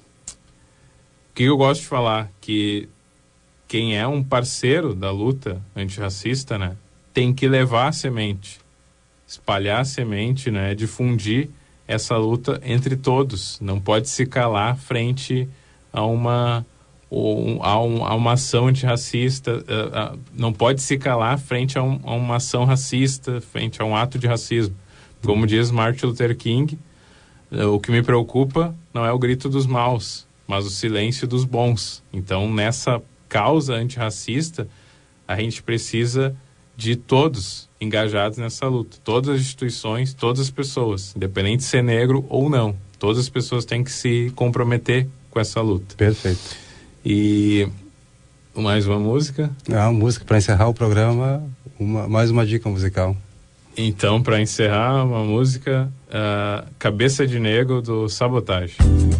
Speaker 3: O que eu gosto de falar? Que quem é um parceiro da luta antirracista, né, tem que levar a semente, espalhar a semente, né, difundir essa luta entre todos. Não pode se calar frente a uma... Ou a, um, a uma ação antirracista, uh, uh, não pode se calar frente a, um, a uma ação racista, frente a um ato de racismo. Como diz Martin Luther King, uh, o que me preocupa não é o grito dos maus, mas o silêncio dos bons. Então, nessa causa antirracista, a gente precisa de todos engajados nessa luta. Todas as instituições, todas as pessoas, independente de ser negro ou não. Todas as pessoas têm que se comprometer com essa luta.
Speaker 2: Perfeito.
Speaker 3: E mais uma música?
Speaker 2: É uma música para encerrar o programa, uma, mais uma dica musical.
Speaker 3: Então, para encerrar, uma música, uh, Cabeça de Negro, do Sabotagem.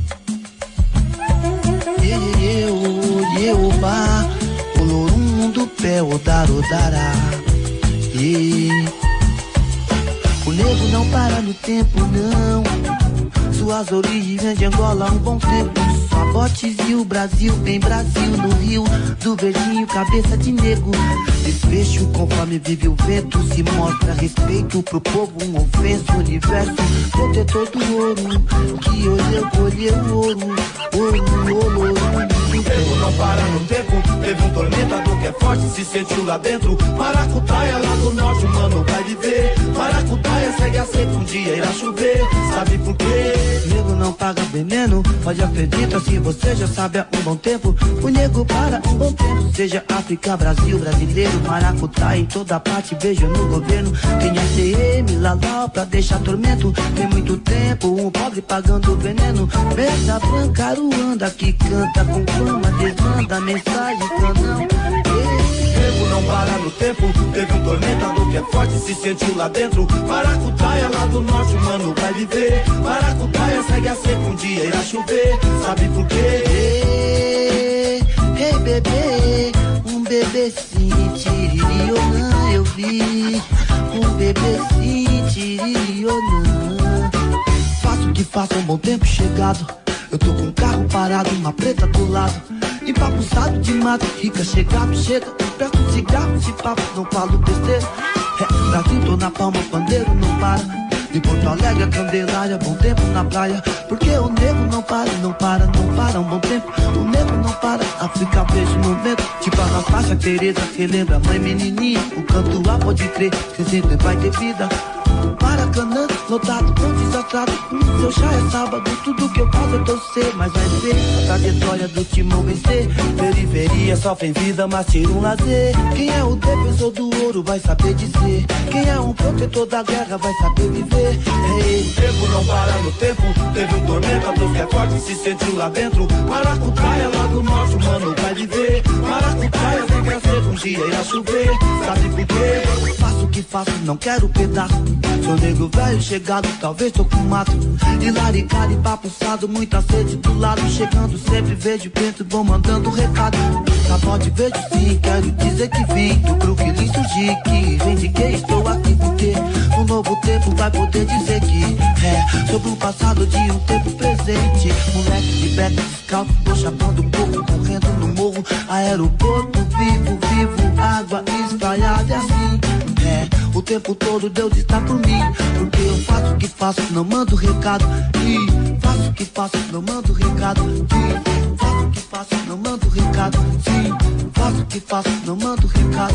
Speaker 7: O negro não para no tempo, não. Suas origens vêm de Angola há um bom tempo. Sabotes e o Brasil, bem Brasil no Rio do verdinho, cabeça de negro. Desfecho conforme vive o vento, se mostra respeito pro povo, um ofenso, universo, protetor do ouro, que hoje eu colheu ouro, ouro, ouro, ouro. O tempo não para no tempo, teve um tormentador que é forte, se sentiu lá dentro. Maracutaia lá do norte, o mano vai viver. Maracutaia segue a seca, um dia irá chover, sabe por quê? Nego não paga veneno, pode acreditar se você já sabe há um bom tempo. O nego para um bom tempo, seja África, Brasil, brasileiro. Maracutaia em toda parte, vejo no governo. Tem A C M, Lalau pra deixar tormento. Tem muito tempo, um pobre pagando veneno. Besta branca, Aruanda que canta com fama, desmanda mensagem, canão. Tempo não para no tempo, teve um tormentador que é forte, se sentiu lá dentro. Maracutaia lá do norte, o mano vai viver. Maracutaia segue a seca, um dia irá chover, sabe por quê? Ei, hey, bebê, um bebezinho, tiririolã, eu vi. Um bebezinho, tiririolã. Faço o que faço, um bom tempo chegado. Eu tô com um carro parado, uma preta do lado. Empapuçado de mato, rica, chegado, chega. Perto de cigarro, de papo, não falo besteira. É, Brasil, tô na palma, pandeiro não para. De Porto Alegre, a Candelária, bom tempo na praia. Porque o negro não para, não para, não para, um bom tempo. O negro não para, África, vejo no momento. Tipo a na faixa, Tereza, que lembra a mãe menininha. O canto lá pode crer, que sempre vai ter vida. Maracanã, lotado, tão desastrado. Seu chá é sábado, tudo que eu faço é torcer. Mas vai ver a trajetória do timão vencer. Periferia sofre vida, mas tira um lazer. Quem é o defensor do ouro vai saber dizer. Quem é um protetor da guerra vai saber viver. Hey. O tempo não para no tempo, teve um tormentador que é forte, se sentiu lá dentro. Maracutaia lá do norte, o mano vai viver. Maracutaia sem crescer, um dia irá chover, sabe por quê? Faço o que faço, não quero pedaço. Sou negro velho chegado, talvez tô com mato. E laricado, empapuçado, muita sede do lado. Chegando sempre, vejo vento, vou mandando recado. Sabote, vejo sim, quero dizer que vim do Brooklyn surgir, que reivindiquei, estou aqui porque um novo tempo vai poder dizer que é sobre o passado de um tempo presente. Moleque de beca descalço, tô chapando um pouco, correndo no morro. Aeroporto, vivo, vivo, água espalhada assim. É, o tempo todo Deus está por mim. Porque eu faço o que faço, não mando recado. E faço o que faço, não mando recado. E faço o que faço, não mando recado. Sim, faço o que faço, não mando recado.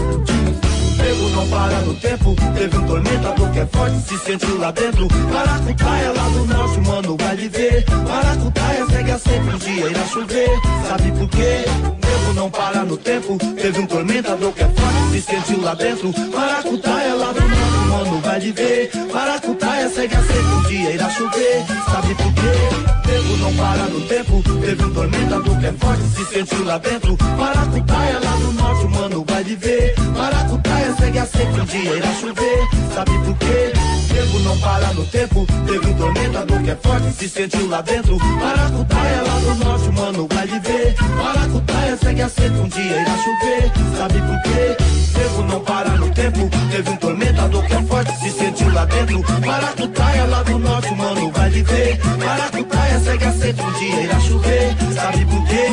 Speaker 7: O tempo não para no tempo, teve um tormentador que é forte, se sentiu lá dentro. Maracutaia lá do norte, mano, vai viver. Maracutaia segue a seca, um dia irá chover, sabe por quê? O tempo não para no tempo, teve um tormentador que é forte, se sentiu lá dentro. Maracutaia lá do norte, mano, vai viver. Maracutaia segue a seca, um dia irá chover, sabe por quê? O tempo não para no tempo, teve um tormentador que é forte, se sentiu lá dentro. Maracutaia lá do norte, mano, vai viver. Maracutaia segue a seca, um dia irá chover, sabe por quê? O tempo não para no tempo, teve um tormentador que é forte, se sentiu lá dentro. Maracutaia lá do norte, mano, vai viver. Maracutaia segue a seca, um dia irá chover, sabe por quê? O tempo não para no tempo, teve um tormentador que é forte, se sentiu lá dentro. Maracutaia lá do norte, mano, vai viver. Maracutaia segue a seca, um dia irá chover, sabe por quê?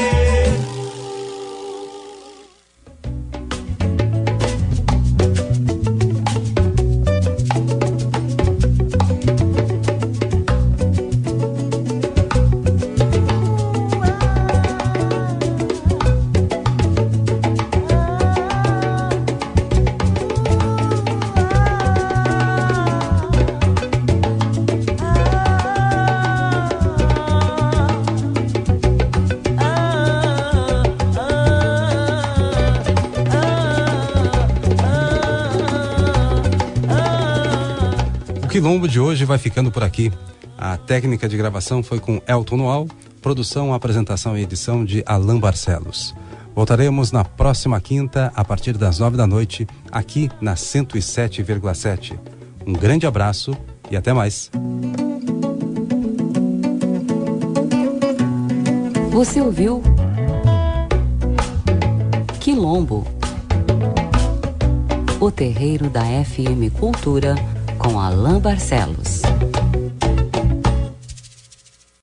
Speaker 2: O Quilombo de hoje vai ficando por aqui. A técnica de gravação foi com Elton Noal, produção, apresentação e edição de Alain Barcelos. Voltaremos na próxima quinta, a partir das nove da noite, aqui na cento e sete vírgula sete. Um grande abraço e até mais.
Speaker 1: Você ouviu Quilombo, o terreiro da F M Cultura, com Alain Barcelos.